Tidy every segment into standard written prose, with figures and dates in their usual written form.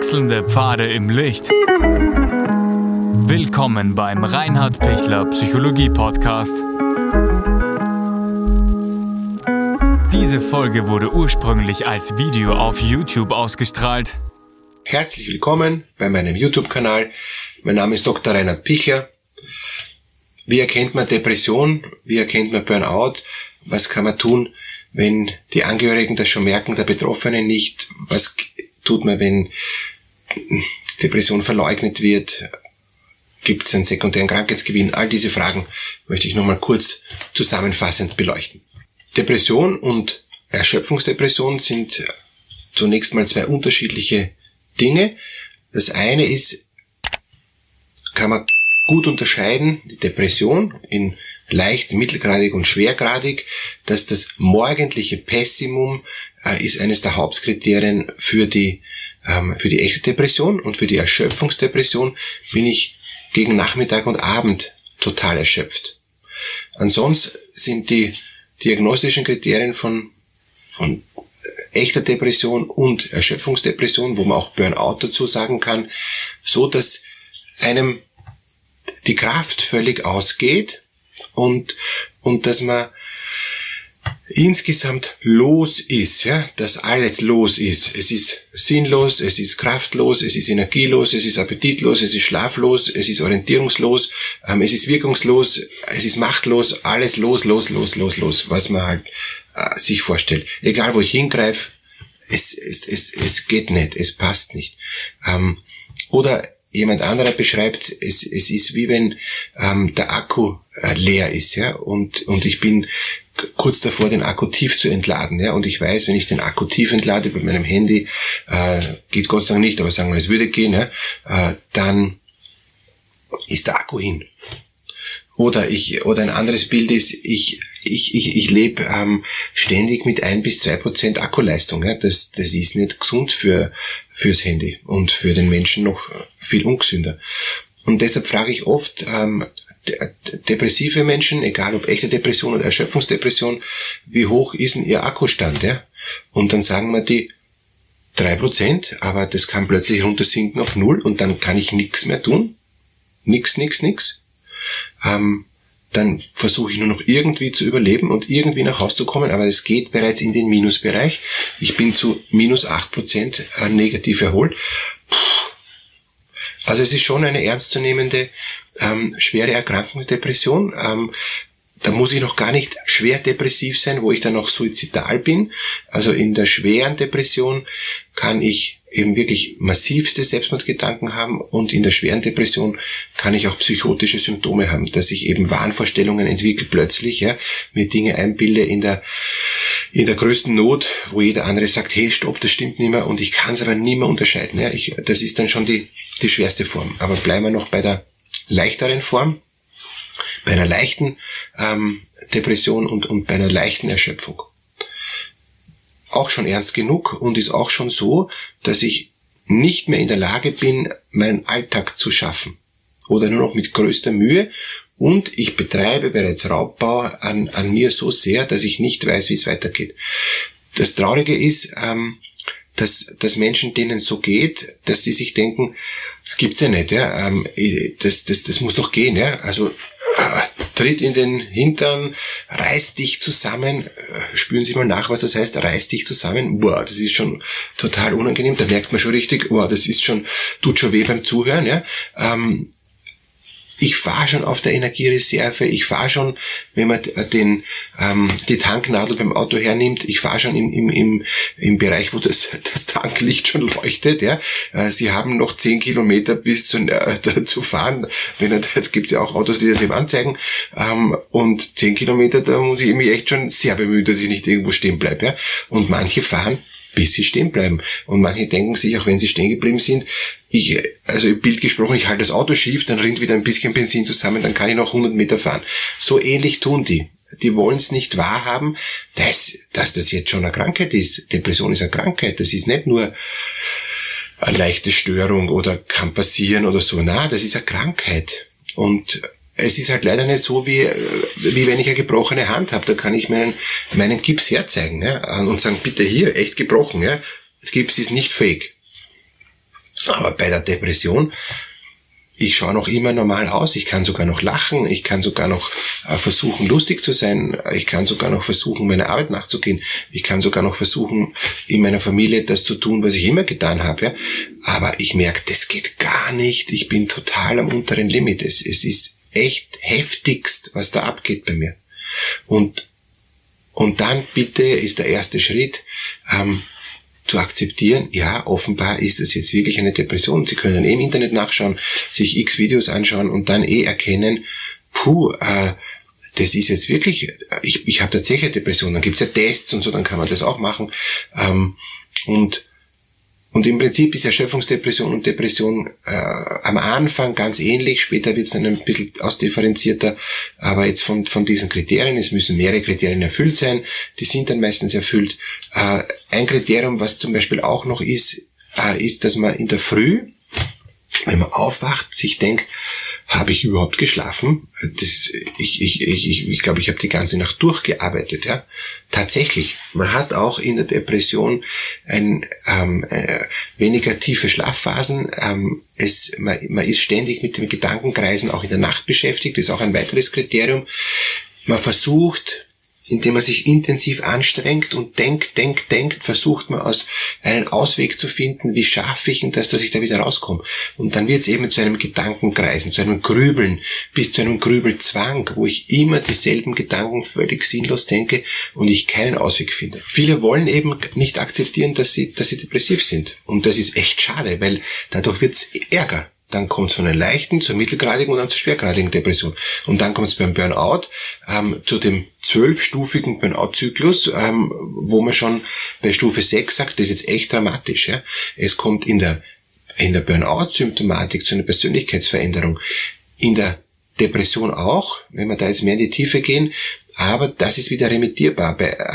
Wechselnde Pfade im Licht. Willkommen beim Reinhard Pichler Psychologie Podcast. Diese Folge wurde ursprünglich als Video auf YouTube ausgestrahlt. Herzlich willkommen bei meinem YouTube-Kanal. Mein Name ist Dr. Reinhard Pichler. Wie erkennt man Depression? Wie erkennt man Burnout? Was kann man tun, wenn die Angehörigen das schon merken, der Betroffene nicht? Was tut man, wenn Depression verleugnet wird? Gibt es einen sekundären Krankheitsgewinn? All diese Fragen möchte ich nochmal kurz zusammenfassend beleuchten. Depression und Erschöpfungsdepression sind zunächst mal zwei unterschiedliche Dinge. Das eine ist, kann man gut unterscheiden, die Depression in leicht, mittelgradig und schwergradig, dass das morgendliche Pessimum ist eines der Hauptkriterien für die echte Depression, und für die Erschöpfungsdepression bin ich gegen Nachmittag und Abend total erschöpft. Ansonsten sind die diagnostischen Kriterien von echter Depression und Erschöpfungsdepression, wo man auch Burnout dazu sagen kann, so, dass einem die Kraft völlig ausgeht und dass man insgesamt los ist, ja, dass alles los ist. Es ist sinnlos, es ist kraftlos, es ist energielos, es ist appetitlos, es ist schlaflos, es ist orientierungslos, es ist wirkungslos, es ist machtlos, alles los, was man halt sich vorstellt. Egal wo ich hingreife, es geht nicht, es passt nicht. Oder jemand anderer beschreibt, es ist wie wenn der Akku leer ist, ja, und ich bin kurz davor, den Akku tief zu entladen, ja, und ich weiß, wenn ich den Akku tief entlade bei meinem Handy, geht Gott sei Dank nicht, aber sagen wir, es würde gehen, ja, dann ist der Akku hin. Oder ein anderes Bild ist, ich lebe ständig mit 1-2% Akkuleistung, ja, das ist nicht gesund fürs Handy und für den Menschen noch viel ungesünder. Und deshalb frage ich oft depressive Menschen, egal ob echte Depression oder Erschöpfungsdepression, wie hoch ist denn ihr Akkustand? Ja? Und dann sagen wir die 3%, aber das kann plötzlich runtersinken auf 0 und dann kann ich nichts mehr tun. Nix. Dann versuche ich nur noch irgendwie zu überleben und irgendwie nach Hause zu kommen, aber es geht bereits in den Minusbereich. Ich bin zu -8% negativ erholt. Also es ist schon eine ernstzunehmende, schwere Erkrankung, Depression. Da muss ich noch gar nicht schwer depressiv sein, wo ich dann noch suizidal bin. Also in der schweren Depression kann ich eben wirklich massivste Selbstmordgedanken haben, und in der schweren Depression kann ich auch psychotische Symptome haben, dass ich eben Wahnvorstellungen entwickle plötzlich, ja, mir Dinge einbilde in der größten Not, wo jeder andere sagt, hey, stopp, das stimmt nicht mehr, und ich kann es aber nie mehr unterscheiden. Ja. Das ist dann schon die schwerste Form. Aber bleiben wir noch bei der leichteren Form, bei einer leichten Depression und bei einer leichten Erschöpfung. Auch schon ernst genug und ist auch schon so, dass ich nicht mehr in der Lage bin, meinen Alltag zu schaffen. Oder nur noch mit größter Mühe, und ich betreibe bereits Raubbau an mir so sehr, dass ich nicht weiß, wie es weitergeht. Das Traurige ist, dass Menschen, denen so geht, dass sie sich denken, das gibt's ja nicht, ja, das muss doch gehen, ja, also tritt in den Hintern, reiß dich zusammen, spüren Sie mal nach, was das heißt, reiß dich zusammen, boah, das ist schon total unangenehm, da merkt man schon richtig, boah, das ist schon, tut schon weh beim Zuhören, ja, ich fahre schon auf der Energiereserve, ich fahre schon, wenn man die Tanknadel beim Auto hernimmt, ich fahre schon im Bereich, wo das Tanklicht schon leuchtet, ja. Sie haben noch 10 Kilometer bis zu fahren, jetzt gibt's ja auch Autos, die das eben anzeigen, und 10 Kilometer, da muss ich mich echt schon sehr bemühen, dass ich nicht irgendwo stehen bleibe, ja. Und manche fahren, bis sie stehen bleiben. Und manche denken sich, auch wenn sie stehen geblieben sind, also im Bild gesprochen, ich halte das Auto schief, dann rinnt wieder ein bisschen Benzin zusammen, dann kann ich noch 100 Meter fahren. So ähnlich tun die. Die wollen es nicht wahrhaben, dass das jetzt schon eine Krankheit ist. Depression ist eine Krankheit. Das ist nicht nur eine leichte Störung oder kann passieren oder so. Nein, das ist eine Krankheit. Und es ist halt leider nicht so, wie wenn ich eine gebrochene Hand habe. Da kann ich meinen Gips herzeigen, ja, und sagen, bitte hier, echt gebrochen. Ja. Gips ist nicht fake. Aber bei der Depression, ich schaue noch immer normal aus, ich kann sogar noch lachen, ich kann sogar noch versuchen, lustig zu sein, ich kann sogar noch versuchen, meiner Arbeit nachzugehen, ich kann sogar noch versuchen, in meiner Familie das zu tun, was ich immer getan habe. Ja? Aber ich merke, das geht gar nicht, ich bin total am unteren Limit. Es ist echt heftigst, was da abgeht bei mir. Und dann bitte ist der erste Schritt, zu akzeptieren, ja, offenbar ist es jetzt wirklich eine Depression. Sie können im Internet nachschauen, sich x Videos anschauen und dann erkennen, das ist jetzt wirklich, ich habe tatsächlich Depression. Dann gibt's ja Tests und so, dann kann man das auch machen. Und im Prinzip ist Erschöpfungsdepression und Depression am Anfang ganz ähnlich, später wird es dann ein bisschen ausdifferenzierter, aber jetzt von diesen Kriterien, es müssen mehrere Kriterien erfüllt sein, die sind dann meistens erfüllt. Ein Kriterium, was zum Beispiel auch noch ist, dass man in der Früh, wenn man aufwacht, sich denkt, habe ich überhaupt geschlafen? Ich glaube, ich habe die ganze Nacht durchgearbeitet. Ja, tatsächlich. Man hat auch in der Depression weniger tiefe Schlafphasen. Man ist ständig mit dem Gedankenkreisen auch in der Nacht beschäftigt. Das ist auch ein weiteres Kriterium. Man versucht, indem man sich intensiv anstrengt und denkt, versucht man einen Ausweg zu finden, wie schaffe ich denn das, dass ich da wieder rauskomme. Und dann wird es eben zu einem Gedankenkreisen, zu einem Grübeln, bis zu einem Grübelzwang, wo ich immer dieselben Gedanken völlig sinnlos denke und ich keinen Ausweg finde. Viele wollen eben nicht akzeptieren, dass sie depressiv sind. Und das ist echt schade, weil dadurch wird es Ärger. Dann kommt es von einer leichten zur mittelgradigen und dann zur schwergradigen Depression. Und dann kommt es beim Burnout zu dem 12-stufigen Burnout-Zyklus, wo man schon bei Stufe 6 sagt, das ist jetzt echt dramatisch. Ja? Es kommt in der Burnout-Symptomatik zu einer Persönlichkeitsveränderung. In der Depression auch, wenn wir da jetzt mehr in die Tiefe gehen, aber das ist wieder remedierbar.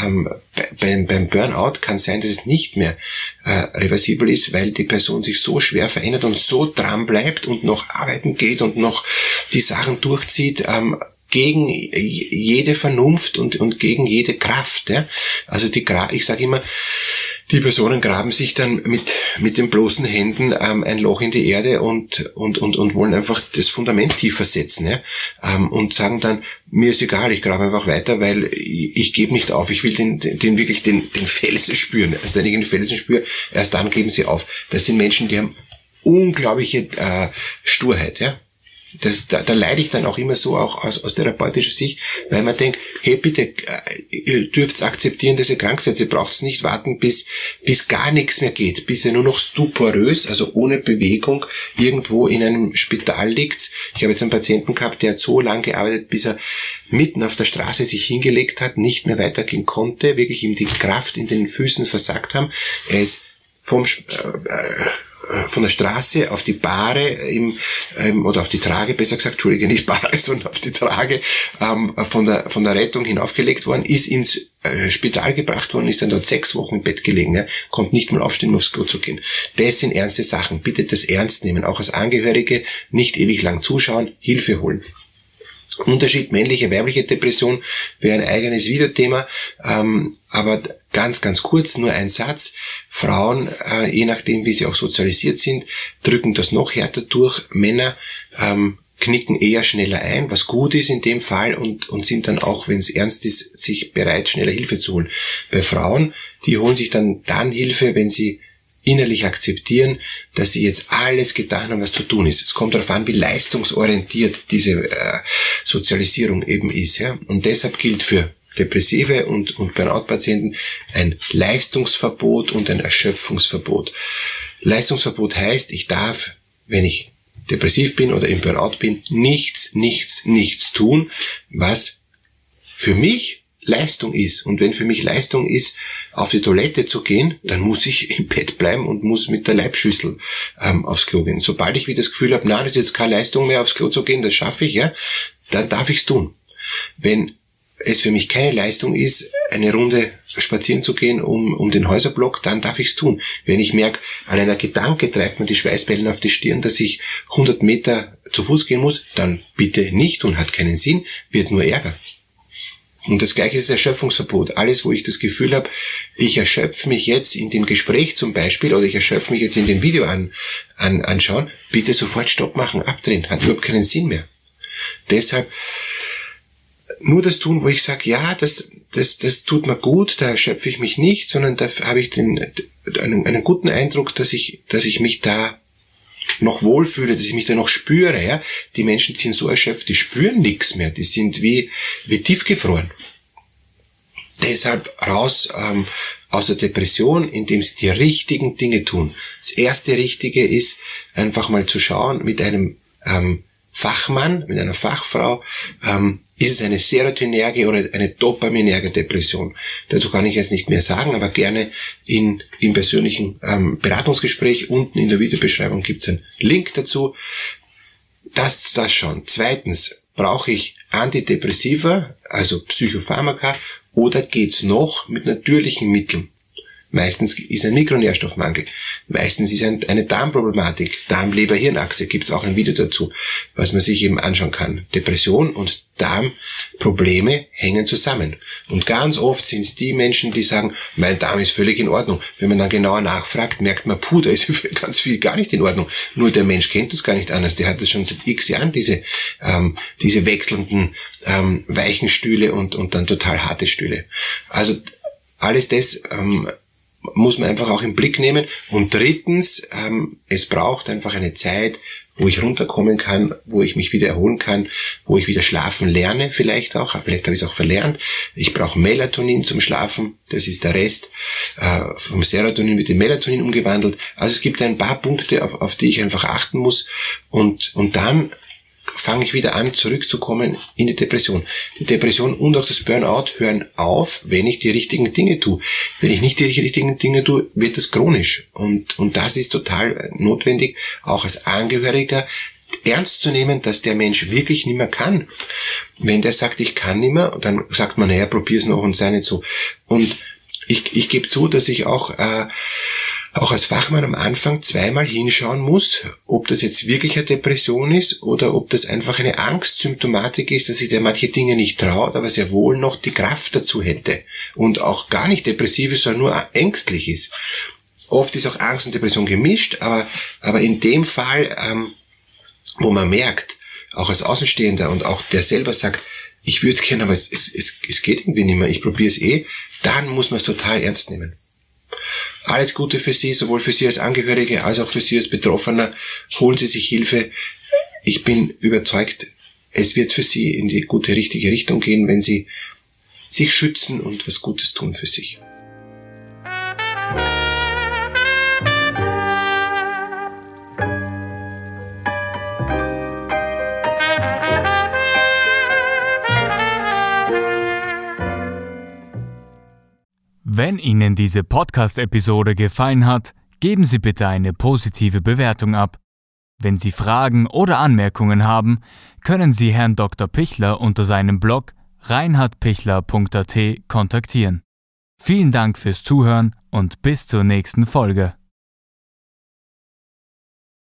Beim Burnout kann es sein, dass es nicht mehr reversibel ist, weil die Person sich so schwer verändert und so dran bleibt und noch arbeiten geht und noch die Sachen durchzieht, gegen jede Vernunft und gegen jede Kraft. Ja? Also ich sage immer, die Personen graben sich dann mit den bloßen Händen ein Loch in die Erde und wollen einfach das Fundament tiefer setzen, ja? Und sagen dann, mir ist egal, ich grabe einfach weiter, weil ich gebe nicht auf, ich will wirklich den Felsen spüren. Also wenn ich den Felsen spüre, erst dann geben sie auf. Das sind Menschen, die haben unglaubliche Sturheit, ja. Da leide ich dann auch immer so, auch aus therapeutischer Sicht, weil man denkt, hey bitte, ihr dürft akzeptieren, dass ihr krank seid, ihr braucht nicht warten, bis gar nichts mehr geht, bis ihr nur noch stuporös, also ohne Bewegung, irgendwo in einem Spital liegt. Ich habe jetzt einen Patienten gehabt, der hat so lange gearbeitet, bis er mitten auf der Straße sich hingelegt hat, nicht mehr weitergehen konnte, wirklich ihm die Kraft in den Füßen versagt haben. Er ist von der Straße auf die Bahre oder auf die Trage, besser gesagt, Entschuldige, nicht Bahre, sondern auf die Trage von der Rettung hinaufgelegt worden, ist ins Spital gebracht worden, ist dann dort 6 Wochen im Bett gelegen, ja, konnte nicht mal aufstehen, um aufs Klo zu gehen. Das sind ernste Sachen. Bitte das ernst nehmen, auch als Angehörige nicht ewig lang zuschauen, Hilfe holen. Unterschied männliche, weibliche Depression wäre ein eigenes Videothema, aber ganz, ganz kurz, nur ein Satz. Frauen, je nachdem wie sie auch sozialisiert sind, drücken das noch härter durch. Männer knicken eher schneller ein, was gut ist in dem Fall und sind dann auch, wenn es ernst ist, sich bereit, schneller Hilfe zu holen. Bei Frauen, die holen sich dann Hilfe, wenn sie innerlich akzeptieren, dass sie jetzt alles getan haben, was zu tun ist. Es kommt darauf an, wie leistungsorientiert diese Sozialisierung eben ist. Ja? Und deshalb gilt für Depressive und Burnout-Patienten ein Leistungsverbot und ein Erschöpfungsverbot. Leistungsverbot heißt, ich darf, wenn ich depressiv bin oder im Burnout bin, nichts tun, was für mich Leistung ist. Und wenn für mich Leistung ist, auf die Toilette zu gehen, dann muss ich im Bett bleiben und muss mit der Leibschüssel aufs Klo gehen. Sobald ich wieder das Gefühl habe, das ist jetzt keine Leistung mehr, aufs Klo zu gehen, das schaffe ich, ja, dann darf ich es tun. Wenn es für mich keine Leistung ist, eine Runde spazieren zu gehen um den Häuserblock, dann darf ich es tun. Wenn ich merke, allein der Gedanke treibt mir die Schweißperlen auf die Stirn, dass ich 100 Meter zu Fuß gehen muss, dann bitte nicht und hat keinen Sinn, wird nur Ärger. Und das Gleiche ist das Erschöpfungsverbot. Alles, wo ich das Gefühl habe, ich erschöpfe mich jetzt in dem Gespräch zum Beispiel oder ich erschöpfe mich jetzt in dem Video anschauen, bitte sofort Stopp machen, abdrehen. Hat überhaupt keinen Sinn mehr. Deshalb nur das tun, wo ich sage, ja, das tut mir gut, da erschöpfe ich mich nicht, sondern da habe ich einen guten Eindruck, dass ich mich da noch wohlfühle, dass ich mich da noch spüre. Ja? Die Menschen sind so erschöpft, die spüren nichts mehr, die sind wie tiefgefroren. Deshalb raus aus der Depression, indem sie die richtigen Dinge tun. Das erste Richtige ist, einfach mal zu schauen mit einem Fachmann, mit einer Fachfrau, ist es eine serotoninerge oder eine dopaminerge Depression. Dazu kann ich jetzt nicht mehr sagen, aber gerne im persönlichen Beratungsgespräch unten in der Videobeschreibung gibt es einen Link dazu. Das schon. Zweitens, brauche ich Antidepressiva, also Psychopharmaka, oder geht's noch mit natürlichen Mitteln? Meistens ist ein Mikronährstoffmangel. Meistens ist eine Darmproblematik. Darm-Leber-Hirnachse gibt's auch ein Video dazu, was man sich eben anschauen kann. Depression und Darmprobleme hängen zusammen. Und ganz oft sind es die Menschen, die sagen, mein Darm ist völlig in Ordnung. Wenn man dann genauer nachfragt, merkt man, da ist ganz viel gar nicht in Ordnung. Nur der Mensch kennt das gar nicht anders. Der hat das schon seit x Jahren, diese wechselnden weichen Stühle und dann total harte Stühle. Also alles das muss man einfach auch im Blick nehmen. Und drittens, es braucht einfach eine Zeit, wo ich runterkommen kann, wo ich mich wieder erholen kann, wo ich wieder schlafen lerne, vielleicht habe ich es auch verlernt. Ich brauche Melatonin zum Schlafen, das ist der Rest. Vom Serotonin wird in Melatonin umgewandelt. Also es gibt ein paar Punkte, auf die ich einfach achten muss. Und dann fange ich wieder an, zurückzukommen in die Depression. Die Depression und auch das Burnout hören auf, wenn ich die richtigen Dinge tue. Wenn ich nicht die richtigen Dinge tue, wird das chronisch. Und das ist total notwendig, auch als Angehöriger ernst zu nehmen, dass der Mensch wirklich nicht mehr kann. Wenn der sagt, ich kann nicht mehr, dann sagt man, naja, probier's noch und sei nicht so. Und ich gebe zu, dass ich auch als Fachmann am Anfang zweimal hinschauen muss, ob das jetzt wirklich eine Depression ist oder ob das einfach eine Angstsymptomatik ist, dass sich der manche Dinge nicht traut, aber sehr wohl noch die Kraft dazu hätte und auch gar nicht depressiv ist, sondern nur ängstlich ist. Oft ist auch Angst und Depression gemischt, aber in dem Fall, wo man merkt, auch als Außenstehender und auch der selber sagt, ich würde gerne, aber es geht irgendwie nicht mehr, ich probiere es dann muss man es total ernst nehmen. Alles Gute für Sie, sowohl für Sie als Angehörige als auch für Sie als Betroffener. Holen Sie sich Hilfe. Ich bin überzeugt, es wird für Sie in die gute, richtige Richtung gehen, wenn Sie sich schützen und was Gutes tun für sich. Wenn Ihnen diese Podcast-Episode gefallen hat, geben Sie bitte eine positive Bewertung ab. Wenn Sie Fragen oder Anmerkungen haben, können Sie Herrn Dr. Pichler unter seinem Blog reinhardpichler.at kontaktieren. Vielen Dank fürs Zuhören und bis zur nächsten Folge.